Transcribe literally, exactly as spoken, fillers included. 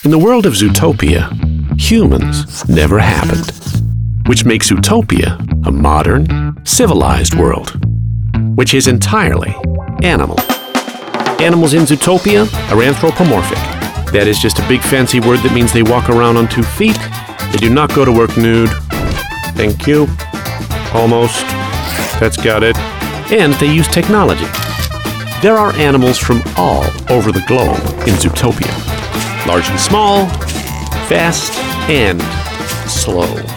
In the world of Zootopia, humans never happened, which makes Zootopia a modern, civilized world, which is entirely animal. Animals in Zootopia are anthropomorphic. That is just a big fancy word that means they walk around on two feet, they do not go to work nude. Thank you. Almost. That's got it. And they use technology. There are animals from all over the globe in Zootopia. Large and small, fast and slow.